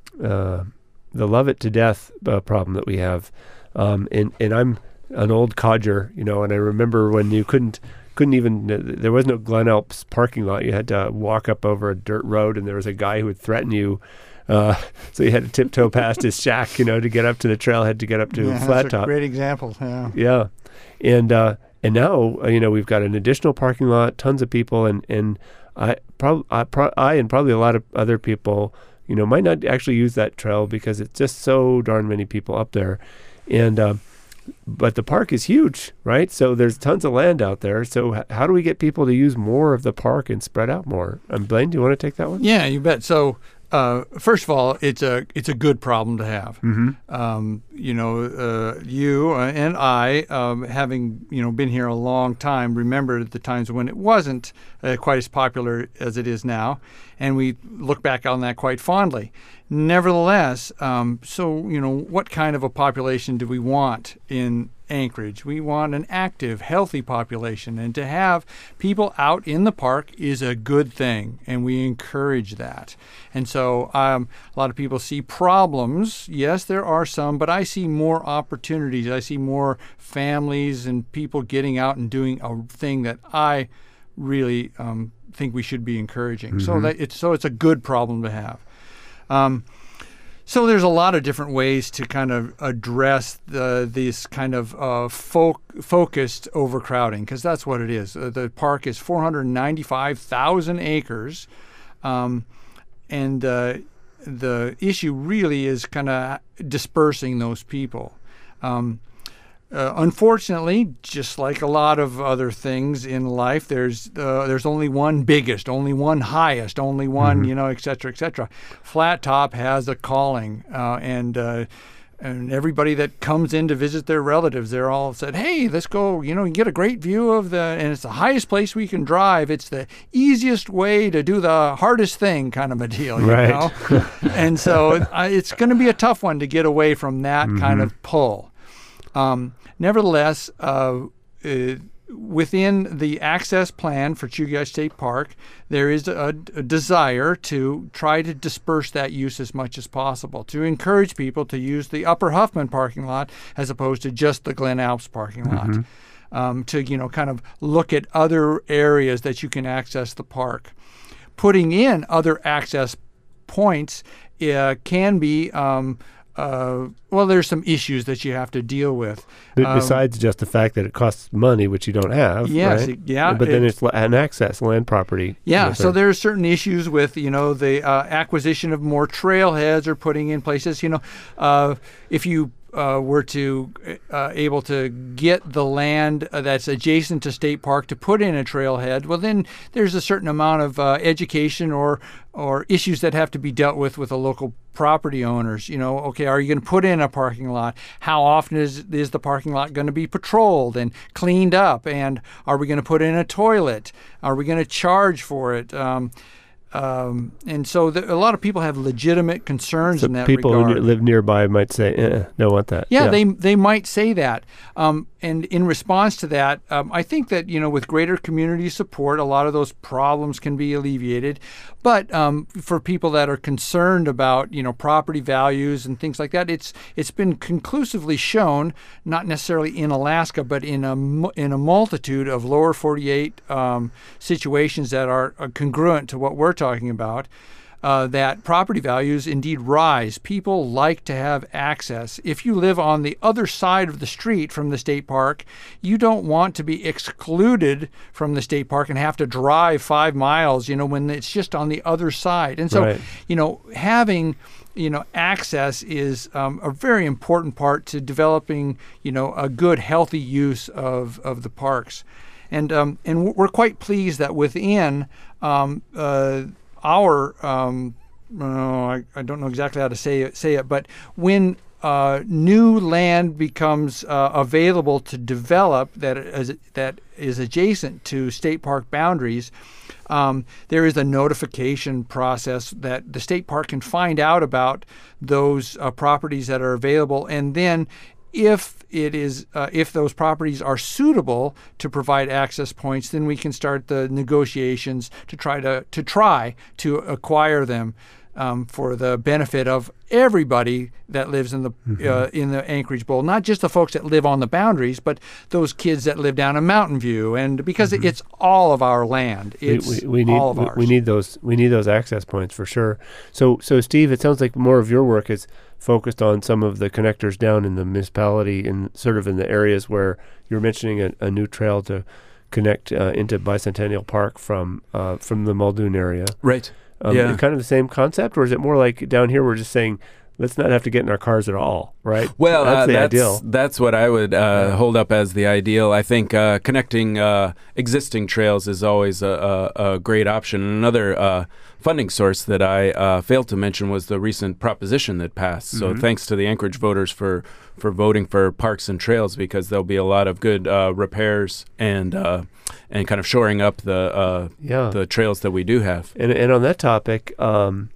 uh, the love it to death uh, problem that we have. Um, and, and I'm an old codger, you know, and I remember when you couldn't couldn't even, uh, there was no Glen Alps parking lot. You had to walk up over a dirt road, and there was a guy who would threaten you. Uh, so you had to tiptoe past his shack, you know, to get up to the trailhead, to get up to Yeah, Flat that's a Top. great example. Yeah. Yeah. And uh, and now, uh, you know, we've got an additional parking lot, tons of people, and, and I, prob- I, pro- I and probably a lot of other people, you know, might not actually use that trail because it's just so darn many people up there. And uh, but the park is huge, right? So there's tons of land out there. So h- how do we get people to use more of the park and spread out more? Um, Blaine, do you want to take that one? Yeah, you bet. So, uh, first of all, it's a it's a good problem to have. Mm-hmm. Um, you know, uh, you uh, and I, um, having you know been here a long time, remember the times when it wasn't uh, quite as popular as it is now, and we look back on that quite fondly. Nevertheless, um, so you know, what kind of a population do we want in Anchorage. We want an active, healthy population, and to have people out in the park is a good thing, and we encourage that. And so um, a lot of people see problems. Yes, there are some, but I see more opportunities. I see more families and people getting out and doing a thing that I really um, think we should be encouraging. Mm-hmm. So that it's so it's a good problem to have. Um, So there's a lot of different ways to kind of address the, this kind of uh, fo- focused overcrowding, because that's what it is. Uh, the park is four hundred ninety-five thousand acres, um, and uh, the issue really is kind of dispersing those people. Um, Uh, unfortunately, just like a lot of other things in life, there's uh, there's only one biggest, only one highest, only one, mm-hmm. you know, et cetera, et cetera. Flat Top has a calling, uh, and uh, and everybody that comes in to visit their relatives, they're all said, hey, let's go, you know, you get a great view of the, and it's the highest place we can drive. It's the easiest way to do the hardest thing, kind of a deal, you right. know? And so uh, it's going to be a tough one to get away from that mm-hmm. kind of pull. Um, Nevertheless, uh, uh, within the access plan for Chugach State Park, there is a, a desire to try to disperse that use as much as possible, to encourage people to use the Upper Huffman parking lot as opposed to just the Glen Alps parking lot, mm-hmm. um, to, you know, kind of look at other areas that you can access the park. Putting in other access points uh, can be um, Uh, well, there's some issues that you have to deal with. But um, besides just the fact that it costs money, which you don't have, yes, right? It, yeah. But then it's an access, land property. Yeah, so there are certain issues with, you know, the uh, acquisition of more trailheads or putting in places, you know, uh, if you Uh, were to uh, able to get the land uh, that's adjacent to State Park to put in a trailhead, well, then there's a certain amount of uh, education or or issues that have to be dealt with with the local property owners. You know, okay, are you going to put in a parking lot? How often is is the parking lot going to be patrolled and cleaned up? And are we going to put in a toilet? Are we going to charge for it? Um, Um, and so the, a lot of people have legitimate concerns so in that people regard. who live nearby might say, eh, don't want that. Yeah, yeah, they they might say that. Um, and in response to that, um, I think that, you know, with greater community support, a lot of those problems can be alleviated. But um, for people that are concerned about, you know, property values and things like that, it's it's been conclusively shown, not necessarily in Alaska, but in a in a multitude of lower forty-eight um, situations that are uh, congruent to what we're talking about, uh, that property values indeed rise. People like to have access. If you live on the other side of the street from the state park, you don't want to be excluded from the state park and have to drive five miles, you know, when it's just on the other side. And so, right. you know, having, you know, access is um, a very important part to developing, you know, a good, healthy use of, of the parks. And um, and we're quite pleased that within um, uh, our, um, oh, I, I don't know exactly how to say it, say it but when uh, new land becomes uh, available to develop that is, that is adjacent to state park boundaries, um, there is a notification process that the state park can find out about those uh, properties that are available, and then If it is, uh, if those properties are suitable to provide access points, then we can start the negotiations to try to to try to acquire them um, for the benefit of everybody that lives in the mm-hmm. uh, in the Anchorage Bowl, not just the folks that live on the boundaries, but those kids that live down in Mountain View, and because mm-hmm. it's all of our land, it's we, we, we need, all of ours. We need those. We need those access points for sure. So, so Steve, it sounds like more of your work is focused on some of the connectors down in the municipality, in sort of in the areas where you're mentioning a, a new trail to connect uh, into Bicentennial Park from uh, from the Muldoon area. Right. Um, yeah. Kind of the same concept, or is it more like down here we're just saying, let's not have to get in our cars at all, right? Well, that's uh, the that's, ideal. That's what I would uh, yeah. hold up as the ideal. I think uh, connecting uh, existing trails is always a, a, a great option. Another uh, funding source that I uh, failed to mention was the recent proposition that passed. Mm-hmm. So thanks to the Anchorage voters for, for voting for parks and trails, because there'll be a lot of good uh, repairs and uh, and kind of shoring up the uh, yeah. the trails that we do have. And, and on that topic, um,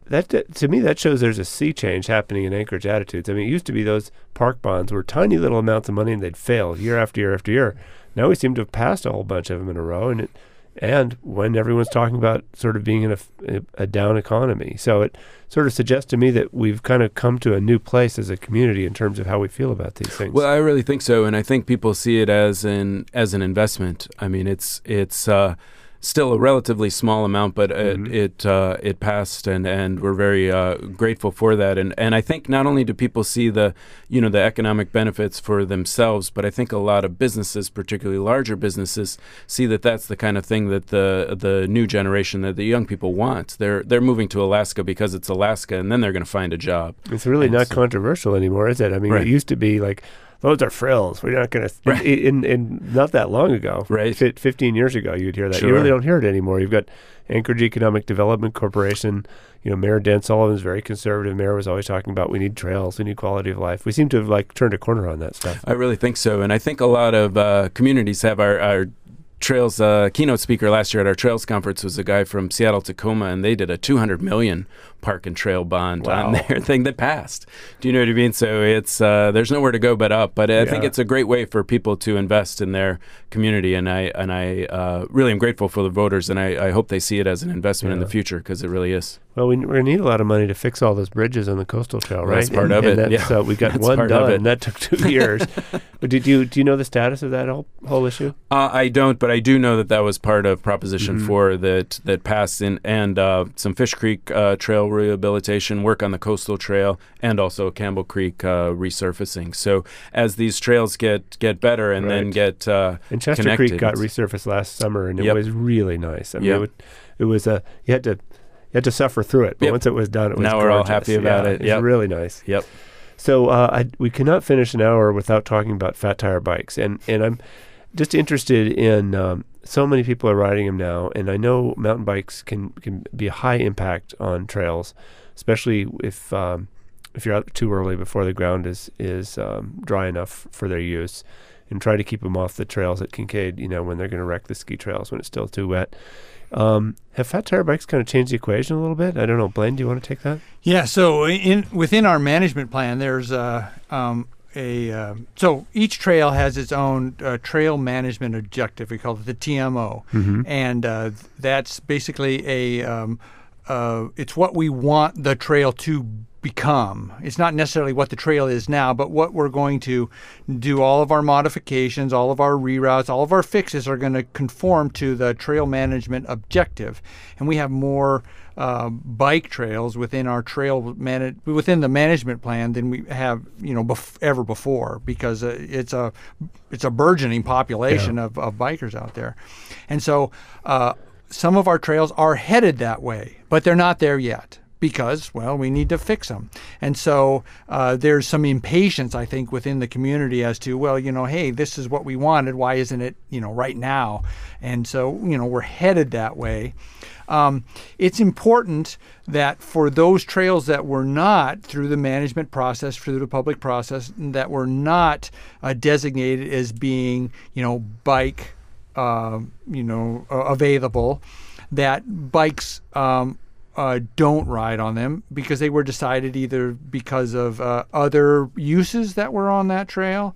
that to me that shows there's a sea change happening in Anchorage attitudes. I mean, it used to be those park bonds were tiny little amounts of money and they'd fail year after year after year. Now we seem to have passed a whole bunch of them in a row, and it, and when everyone's talking about sort of being in a, a down economy. So it sort of suggests to me that we've kind of come to a new place as a community in terms of how we feel about these things. Well, I really think so, and I think people see it as an as an investment. I mean, it's it's uh, still a relatively small amount, but Mm-hmm. it it, uh, it passed, and, and we're very uh, grateful for that. And and I think not only do people see the you know the economic benefits for themselves, but I think a lot of businesses, particularly larger businesses, see that that's the kind of thing that the the new generation, that the young people want. They're they're moving to Alaska because it's Alaska, and then they're going to find a job. It's really And not so- controversial anymore, is it? I mean, Right. it used to be like, those are frills. We're not going to, Right. in, in, in not that long ago, Right. fi- fifteen years ago, you'd hear that. You Sure. really don't hear it anymore. You've got Anchorage Economic Development Corporation. You know, Mayor Dan Sullivan is very conservative. Mayor was always talking about we need trails, we need quality of life. We seem to have like turned a corner on that stuff. I really think so, and I think a lot of uh, communities have our, our trails. Uh, keynote speaker last year at our trails conference was a guy from Seattle, Tacoma, and they did a two hundred million park and trail bond Wow. on their thing that passed. Do you know what I mean? So it's uh, there's nowhere to go but up. But I think Yeah. it's a great way for people to invest in their community, and I and I uh, really am grateful for the voters, and I, I hope they see it as an investment in Yeah. the future, because it really is. Well, we, we're going to need a lot of money to fix all those bridges on the coastal trail, right? That's part and, of and it, That's, yeah. uh, we got That's one part of done, it. and that took two years. But did you do you know the status of that whole whole issue? Uh, I don't, but I do know that that was part of Proposition Mhm. four that that passed in, and uh, some Fish Creek uh, Trail rehabilitation, work on the coastal trail, and also Campbell Creek uh, resurfacing. So as these trails get, get better and then Right. get uh, And Chester connected, Creek got it's- resurfaced last summer, and it Yep. was really nice. I mean, Yep. it, would, it was a you had to you had to suffer through it, but Yep. once it was done, it was Now we're all gorgeous. happy about Yeah, it. It was Yep. really nice. Yep. So uh, I, we cannot finish an hour without talking about fat tire bikes, and and I'm just interested in. Um, so many people are riding them now, and I know mountain bikes can can be a high impact on trails, especially if um, if you're out too early before the ground is is um, dry enough for their use, and try to keep them off the trails at Kincaid. You know, when they're going to wreck the ski trails when it's still too wet. Um, have fat tire bikes kind of changed the equation a little bit? I don't know. Blaine, do you want to take that? Yeah, so in within our management plan, there's uh, um, a uh, so each trail has its own uh, trail management objective. We call it the T M O, Mm-hmm. and uh, that's basically a um, uh, it's what we want the trail to become. It's not necessarily what the trail is now, but what we're going to do. All of our modifications, all of our reroutes, all of our fixes are going to conform to the trail management objective, and we have more uh, bike trails within our trail man- within the management plan than we have, you know, bef- ever before, because uh, it's a it's a burgeoning population Yeah. of, of bikers out there, and so uh, some of our trails are headed that way, but they're not there yet. Because, well, we need to fix them. And so uh, there's some impatience, I think, within the community as to, well, you know, hey, this is what we wanted. Why isn't it, you know, right now? And so, you know, we're headed that way. Um, it's important that for those trails that were not through the management process, through the public process, that were not uh, designated as being, you know, bike, uh, you know, uh, available, that bikes um, Uh, don't ride on them because they were decided either because of uh, other uses that were on that trail,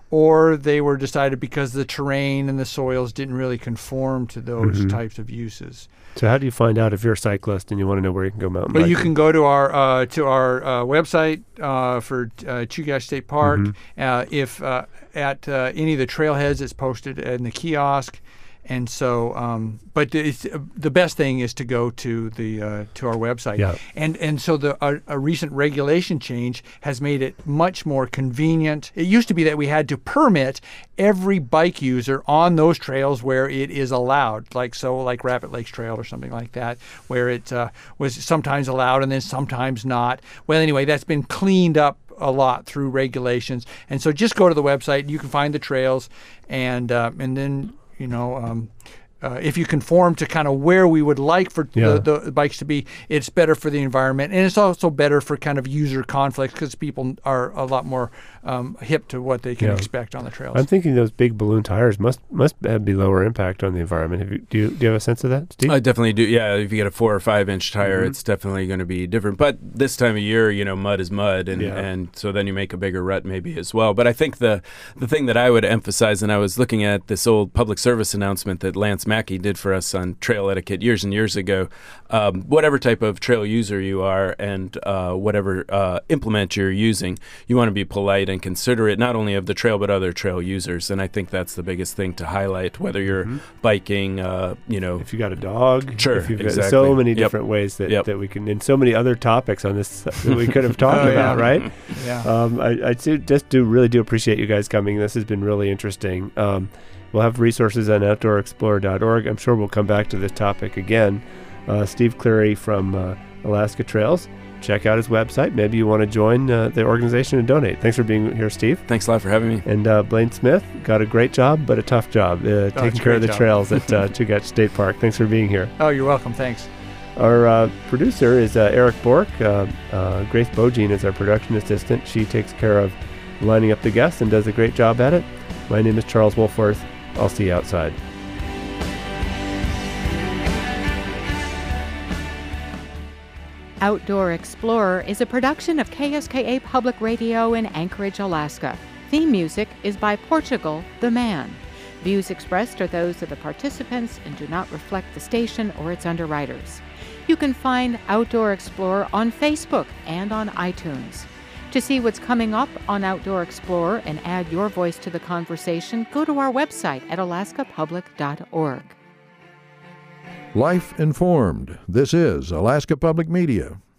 or they were decided because the terrain and the soils didn't really conform to those Mhm. types of uses. So how do you find out if you're a cyclist and you want to know where you can go mountain But biking? you can go to our uh, to our uh, website uh, for uh, Chugach State Park. Mhm. Uh, if uh, at uh, any of the trailheads, it's posted in the kiosk. And so, um, but it's, uh, the best thing is to go to the uh, to our website. Yeah. And and so the a, a recent regulation change has made it much more convenient. It used to be that we had to permit every bike user on those trails where it is allowed, like so, like Rapid Lakes Trail or something like that, where it uh, was sometimes allowed and then sometimes not. Well, anyway, that's been cleaned up a lot through regulations. And so, just go to the website. You can find the trails, and uh, and then. You know, um, uh, if you conform to kind of where we would like for Yeah. the, the bikes to be, it's better for the environment, and it's also better for kind of user conflicts because people are a lot more um, hip to what they can Yeah. expect on the trails. I'm thinking those big balloon tires must must have be lower impact on the environment. Have you, do you do you have a sense of that, Steve? I definitely do. Yeah, if you get a four or five inch tire, Mhm. it's definitely going to be different. But this time of year, you know, mud is mud, and, Yeah. and so then you make a bigger rut maybe as well. But I think the the thing that I would emphasize, and I was looking at this old public service announcement that Lance Mackey did for us on trail etiquette years and years ago. Um, whatever type of trail user you are, and uh, whatever uh, implement you're using, you want to be polite and considerate, not only of the trail but other trail users. And I think that's the biggest thing to highlight. Whether you're Mhm. biking, uh, you know, If you got a dog, Sure, if you've got exactly. so many Yep. different ways that, Yep. that we can, and so many other topics on this that we could have talked Oh, yeah. about, right? yeah. Um, I, I do, just do really do appreciate you guys coming. This has been really interesting. Um, we'll have resources on outdoor explorer dot org. I'm sure we'll come back to this topic again. Uh, Steve Cleary from uh, Alaska Trails. Check out his website. Maybe you want to join uh, the organization and donate. Thanks for being here, Steve. thanks a lot for having me. And uh, Blaine Smith got a great job, but a tough job uh, it's taking a care of great the job. trails at uh, Chugach State Park. Thanks for being here. Oh, you're welcome. Thanks. Our uh, producer is uh, Eric Bork. Uh, uh, Grace Bogine is our production assistant. She takes care of lining up the guests and does a great job at it. My name is Charles Wolforth. I'll see you outside. Outdoor Explorer is a production of K S K A Public Radio in Anchorage, Alaska. Theme music is by Portugal the Man. Views expressed are those of the participants and do not reflect the station or its underwriters. You can find Outdoor Explorer on Facebook and on iTunes. To see what's coming up on Outdoor Explorer and add your voice to the conversation, go to our website at alaska public dot org. Life informed. This is Alaska Public Media.